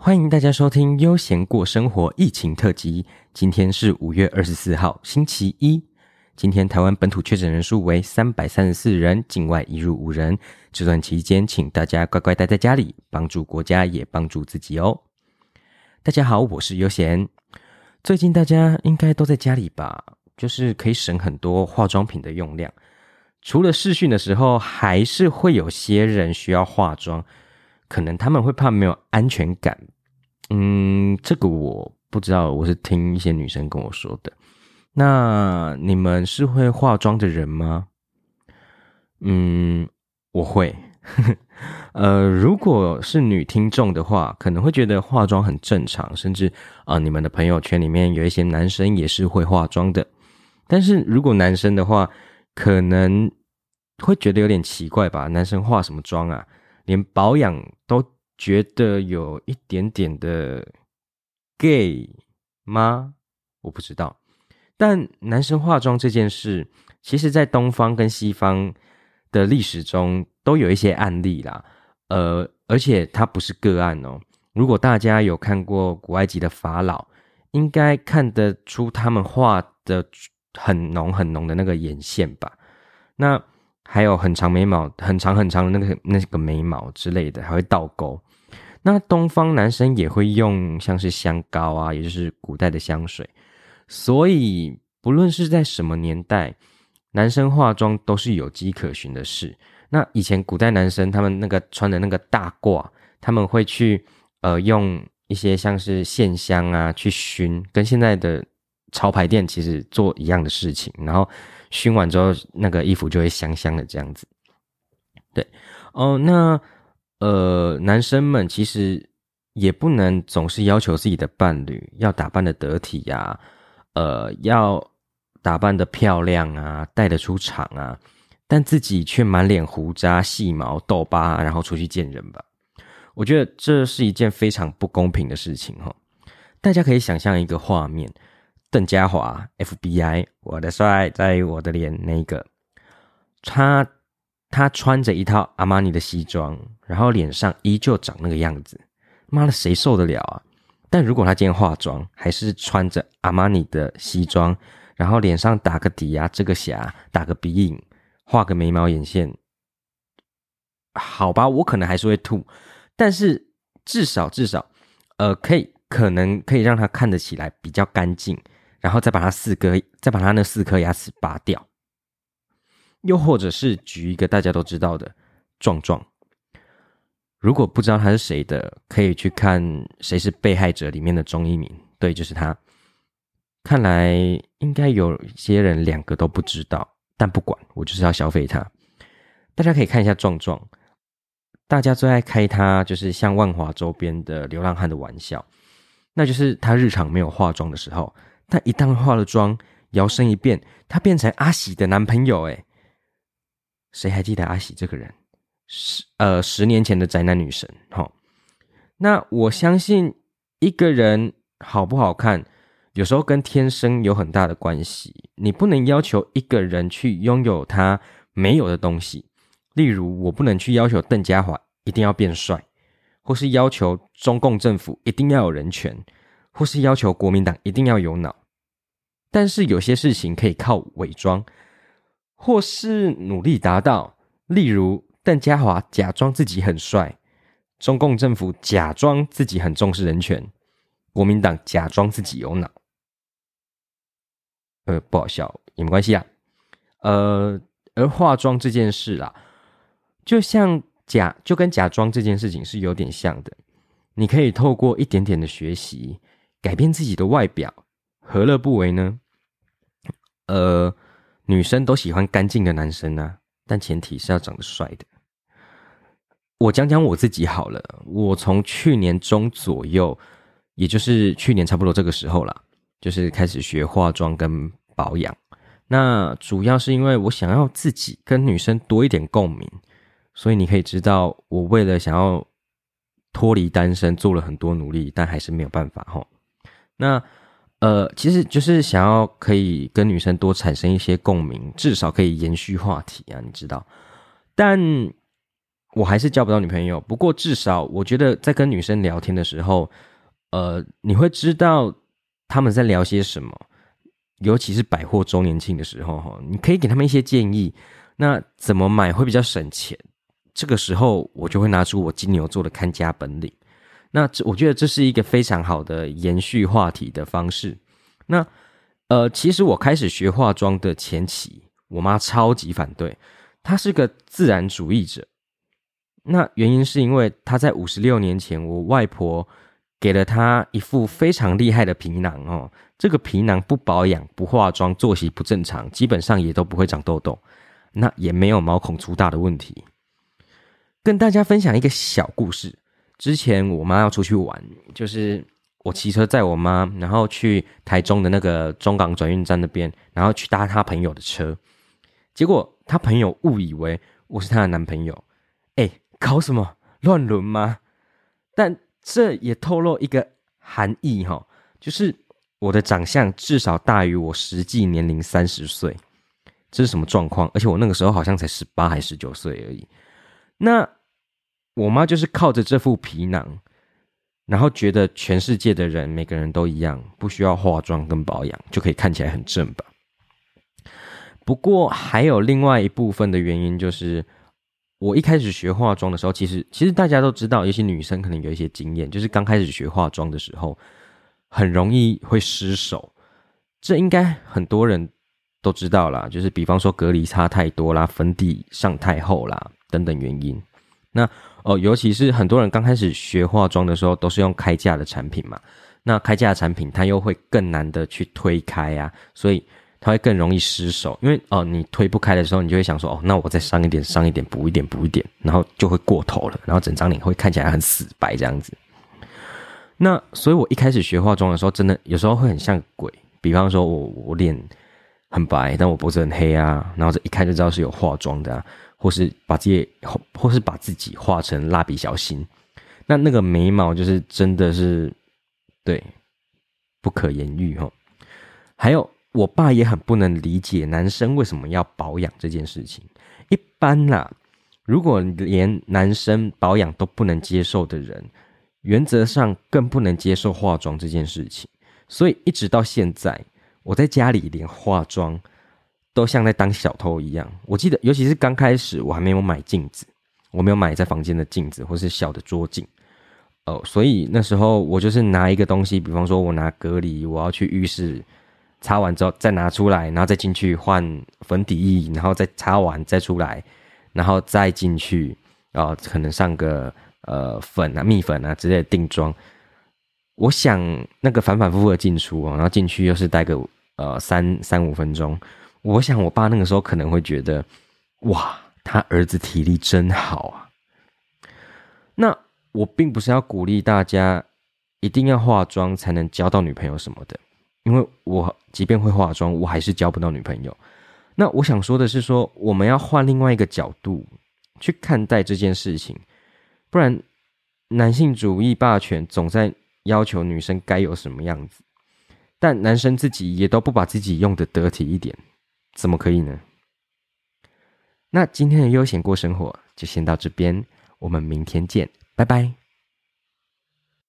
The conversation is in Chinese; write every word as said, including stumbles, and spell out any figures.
欢迎大家收听悠闲过生活疫情特辑。今天是五月二十四号星期一。今天台湾本土确诊人数为三百三十四人，境外移入无人。这段期间请大家乖乖待在家里，帮助国家也帮助自己哦。大家好，我是悠闲。最近大家应该都在家里吧，就是可以省很多化妆品的用量。除了视讯的时候，还是会有些人需要化妆，可能他们会怕没有安全感。嗯，这个我不知道，我是听一些女生跟我说的。那你们是会化妆的人吗？嗯，我会。呃，如果是女听众的话，可能会觉得化妆很正常，甚至啊、呃，你们的朋友圈里面有一些男生也是会化妆的。但是如果男生的话，可能会觉得有点奇怪吧，男生化什么妆啊？连保养都觉得有一点点的 gay 吗？我不知道。但男生化妆这件事，其实在东方跟西方的历史中都有一些案例啦。呃，而且它不是个案哦。如果大家有看过古埃及的法老，应该看得出他们画的很浓很浓的那个眼线吧。那还有很长眉毛，很长很长的那个那个眉毛之类的，还会倒钩。那东方男生也会用像是香膏啊，也就是古代的香水。所以不论是在什么年代，男生化妆都是有迹可循的事。那以前古代男生他们那个穿的那个大褂，他们会去呃用一些像是线香啊去熏，跟现在的潮牌店其实做一样的事情，然后熏完之后那个衣服就会香香的这样子。对哦，那呃男生们其实也不能总是要求自己的伴侣要打扮得得体啊，呃要打扮得漂亮啊，带得出场啊，但自己却满脸胡渣、细毛、痘疤，然后出去见人吧。我觉得这是一件非常不公平的事情齁。大家可以想象一个画面，邓家华 F B I 我的帅在我的脸那个，他他穿着一套阿玛尼的西装，然后脸上依旧长那个样子，妈的谁受得了啊？但如果他今天化妆，还是穿着阿玛尼的西装，然后脸上打个底啊，遮个瑕，打个鼻影，画个眉毛眼线，好吧，我可能还是会吐，但是至少至少，呃，可以可能可以让他看得起来比较干净，然后再把他四颗再把他那四颗牙齿拔掉，又或者是举一个大家都知道的壮壮。如果不知道他是谁的，可以去看《谁是被害者》里面的钟一鸣，对，就是他。看来应该有些人两个都不知道，但不管，我就是要消费他。大家可以看一下壮壮，大家最爱开他就是像万华周边的流浪汉的玩笑，那就是他日常没有化妆的时候，但一旦化了妆，摇身一变，他变成阿喜的男朋友。诶，谁还记得阿喜这个人？十呃十年前的宅男女神。齁，那我相信一个人好不好看，有时候跟天生有很大的关系。你不能要求一个人去拥有他没有的东西，例如我不能去要求邓家华一定要变帅，或是要求中共政府一定要有人权，或是要求国民党一定要有脑。但是有些事情可以靠伪装，或是努力达到，例如邓家华假装自己很帅，中共政府假装自己很重视人权，国民党假装自己有脑。呃，不好笑也没关系啊。呃，而化妆这件事啦，就像假就跟假装这件事情是有点像的。你可以透过一点点的学习，改变自己的外表，何乐不为呢？呃，女生都喜欢干净的男生啊，但前提是要长得帅的。我讲讲我自己好了，我从去年中左右，也就是去年差不多这个时候啦，就是开始学化妆跟保养。那主要是因为我想要自己跟女生多一点共鸣，所以你可以知道我为了想要脱离单身做了很多努力，但还是没有办法齁。那呃，其实就是想要可以跟女生多产生一些共鸣，至少可以延续话题啊，你知道。但我还是交不到女朋友。不过至少我觉得在跟女生聊天的时候，呃，你会知道他们在聊些什么，尤其是百货周年庆的时候，你可以给他们一些建议。那怎么买会比较省钱？这个时候我就会拿出我金牛座的看家本领。那我觉得这是一个非常好的延续话题的方式。那呃，其实我开始学化妆的前期，我妈超级反对，她是个自然主义者。那原因是因为她在五十六年前，我外婆给了她一副非常厉害的皮囊哦。这个皮囊不保养、不化妆、作息不正常，基本上也都不会长痘痘，那也没有毛孔粗大的问题。跟大家分享一个小故事。之前我妈要出去玩，就是我骑车载我妈，然后去台中的那个中港转运站那边，然后去搭她朋友的车。结果她朋友误以为我是她的男朋友。哎，搞什么乱伦吗？但这也透露一个含义齁，就是我的长相至少大于我实际年龄三十岁。这是什么状况？而且我那个时候好像才十八还十九岁而已。那我妈就是靠着这副皮囊，然后觉得全世界的人每个人都一样，不需要化妆跟保养就可以看起来很正吧。不过还有另外一部分的原因，就是我一开始学化妆的时候，其实其实大家都知道，有些女生可能有一些经验，就是刚开始学化妆的时候很容易会失手。这应该很多人都知道啦，就是比方说隔离擦太多啦，粉底上太厚啦等等原因。那哦，尤其是很多人刚开始学化妆的时候都是用开架的产品嘛，那开架的产品它又会更难的去推开啊，所以它会更容易失手。因为哦，你推不开的时候，你就会想说哦，那我再上一点上一点补一点补一点，然后就会过头了，然后整张脸会看起来很死白这样子。那所以我一开始学化妆的时候，真的有时候会很像鬼。比方说我我脸很白，但我脖子很黑啊，然后这一看就知道是有化妆的啊，或是把自己或是把自己画成蜡笔小新。那那个眉毛就是真的是对不可言喻齁。还有我爸也很不能理解男生为什么要保养这件事情。一般啦，如果连男生保养都不能接受的人，原则上更不能接受化妆这件事情。所以一直到现在，我在家里连化妆都像在当小偷一样。我记得尤其是刚开始我还没有买镜子，我没有买在房间的镜子或是小的桌镜。哦，所以那时候我就是拿一个东西，比方说我拿隔离，我要去浴室擦完之后再拿出来，然后再进去换粉底液，然后再擦完再出来，然后再进去，哦，可能上个呃粉啊蜜粉啊之类的定妆。我想那个反反复复的进出哦，然后进去又是待个呃三三五分钟。我想我爸那个时候可能会觉得，哇，他儿子体力真好啊。那我并不是要鼓励大家一定要化妆才能交到女朋友什么的，因为我即便会化妆，我还是交不到女朋友。那我想说的是说，我们要换另外一个角度去看待这件事情，不然男性主义霸权总在要求女生该有什么样子，但男生自己也都不把自己用得得体一点，怎么可以呢？那今天的悠闲过生活就先到这边，我们明天见，拜拜。